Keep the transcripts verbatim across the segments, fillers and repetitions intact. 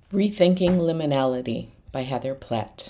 Rethinking Liminality by Heather Plett.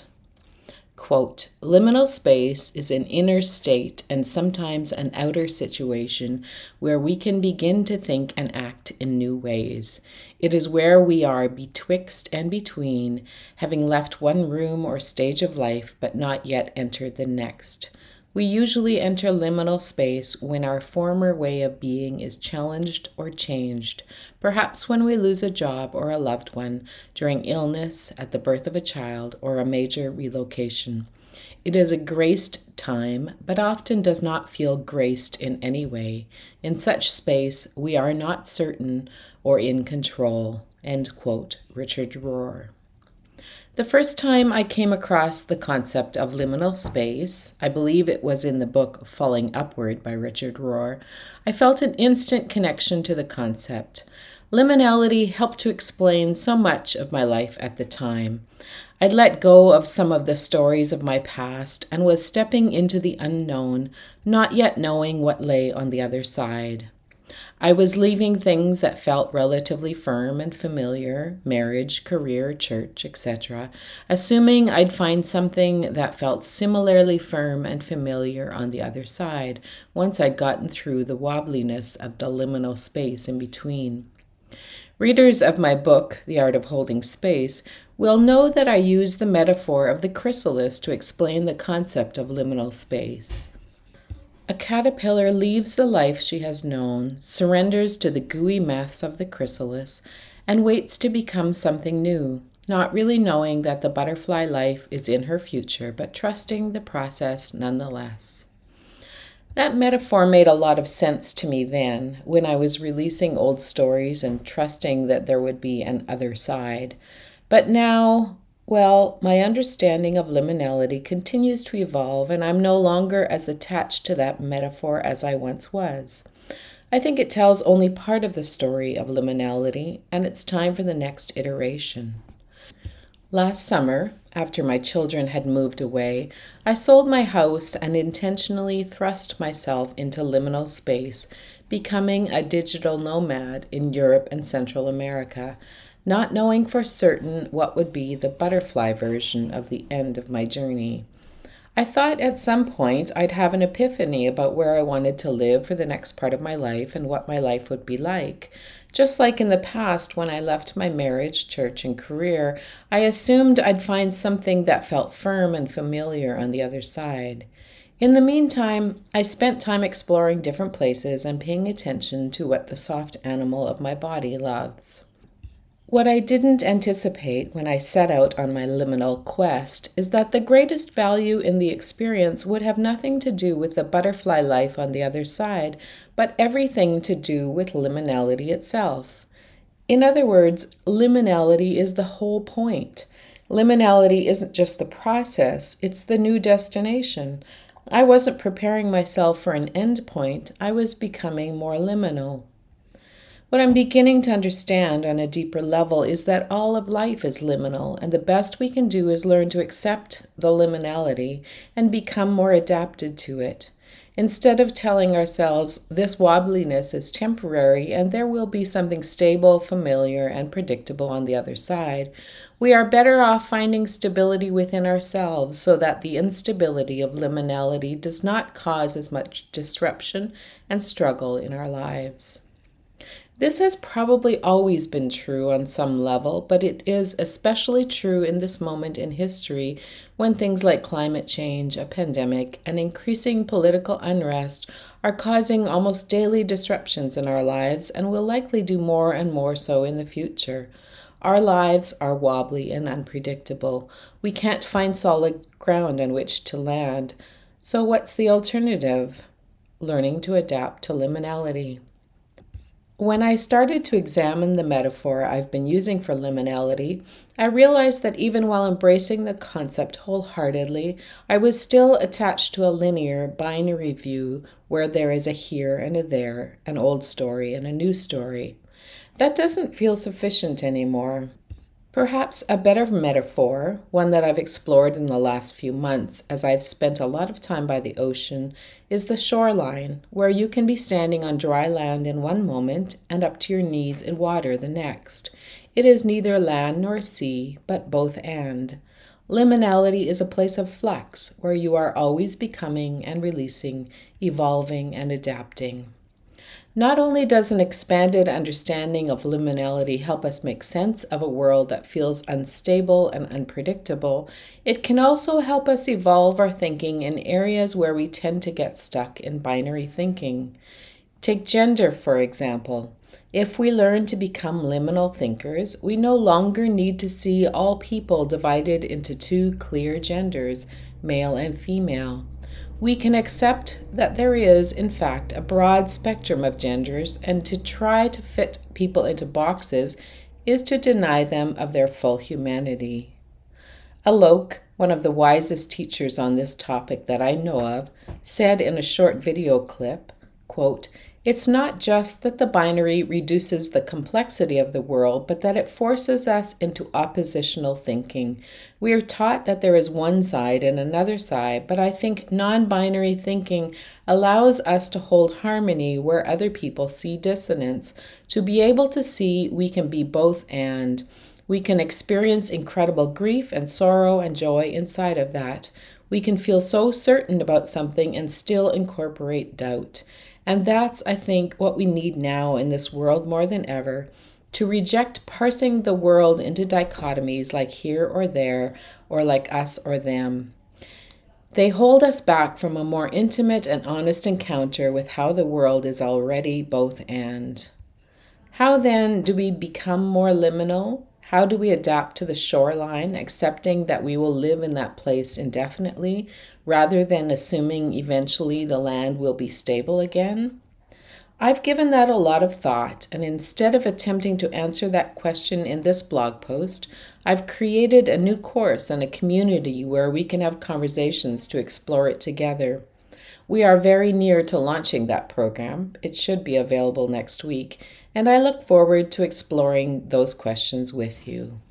Quote, liminal space is an inner state and sometimes an outer situation where we can begin to think and act in new ways. It is where we are betwixt and between, having left one room or stage of life but not yet entered the next. We usually enter liminal space when our former way of being is challenged or changed, perhaps when we lose a job or a loved one, during illness, at the birth of a child, or a major relocation. It is a graced time, but often does not feel graced in any way. In such space, we are not certain or in control. End quote, Richard Rohr. The first time I came across the concept of liminal space, I believe it was in the book Falling Upward by Richard Rohr, I felt an instant connection to the concept. Liminality helped to explain so much of my life at the time. I'd let go of some of the stories of my past and was stepping into the unknown, not yet knowing what lay on the other side. I was leaving things that felt relatively firm and familiar, marriage, career, church, et cetera, assuming I'd find something that felt similarly firm and familiar on the other side, once I'd gotten through the wobbliness of the liminal space in between. Readers of my book, The Art of Holding Space, will know that I use the metaphor of the chrysalis to explain the concept of liminal space. A caterpillar leaves the life she has known, surrenders to the gooey mess of the chrysalis, and waits to become something new, not really knowing that the butterfly life is in her future, but trusting the process nonetheless. That metaphor made a lot of sense to me then, when I was releasing old stories and trusting that there would be an other side. But now, well, my understanding of liminality continues to evolve, and I'm no longer as attached to that metaphor as I once was. I think it tells only part of the story of liminality, and it's time for the next iteration. Last summer, after my children had moved away, I sold my house and intentionally thrust myself into liminal space, becoming a digital nomad in Europe and Central America, not knowing for certain what would be the butterfly version of the end of my journey. I thought at some point I'd have an epiphany about where I wanted to live for the next part of my life and what my life would be like. Just like in the past when I left my marriage, church, and career, I assumed I'd find something that felt firm and familiar on the other side. In the meantime, I spent time exploring different places and paying attention to what the soft animal of my body loves. What I didn't anticipate when I set out on my liminal quest is that the greatest value in the experience would have nothing to do with the butterfly life on the other side, but everything to do with liminality itself. In other words, liminality is the whole point. Liminality isn't just the process, it's the new destination. I wasn't preparing myself for an end point, I was becoming more liminal. What I'm beginning to understand on a deeper level is that all of life is liminal, and the best we can do is learn to accept the liminality and become more adapted to it. Instead of telling ourselves this wobbliness is temporary and there will be something stable, familiar, and predictable on the other side, we are better off finding stability within ourselves so that the instability of liminality does not cause as much disruption and struggle in our lives. This has probably always been true on some level, but it is especially true in this moment in history when things like climate change, a pandemic, and increasing political unrest are causing almost daily disruptions in our lives and will likely do more and more so in the future. Our lives are wobbly and unpredictable. We can't find solid ground on which to land. So what's the alternative? Learning to adapt to liminality. When I started to examine the metaphor I've been using for liminality, I realized that even while embracing the concept wholeheartedly, I was still attached to a linear, binary view where there is a here and a there, an old story and a new story. That doesn't feel sufficient anymore. Perhaps a better metaphor, one that I've explored in the last few months as I've spent a lot of time by the ocean, is the shoreline, where you can be standing on dry land in one moment and up to your knees in water the next. It is neither land nor sea, but both and. Liminality is a place of flux where you are always becoming and releasing, evolving and adapting. Not only does an expanded understanding of liminality help us make sense of a world that feels unstable and unpredictable, it can also help us evolve our thinking in areas where we tend to get stuck in binary thinking. Take gender, for example. If we learn to become liminal thinkers, we no longer need to see all people divided into two clear genders, male and female. We can accept that there is, in fact, a broad spectrum of genders, and to try to fit people into boxes is to deny them of their full humanity. Alok, one of the wisest teachers on this topic that I know of, said in a short video clip, quote, "It's not just that the binary reduces the complexity of the world, but that it forces us into oppositional thinking. We are taught that there is one side and another side, but I think non-binary thinking allows us to hold harmony where other people see dissonance, to be able to see we can be both and. We can experience incredible grief and sorrow and joy inside of that. We can feel so certain about something and still incorporate doubt. And that's, I think, what we need now in this world more than ever, to reject parsing the world into dichotomies like here or there, or like us or them. They hold us back from a more intimate and honest encounter with how the world is already both and. How then do we become more liminal? How do we adapt to the shoreline, accepting that we will live in that place indefinitely, rather than assuming eventually the land will be stable again? I've given that a lot of thought, and instead of attempting to answer that question in this blog post, I've created a new course and a community where we can have conversations to explore it together. We are very near to launching that program. It should be available next week, and I look forward to exploring those questions with you.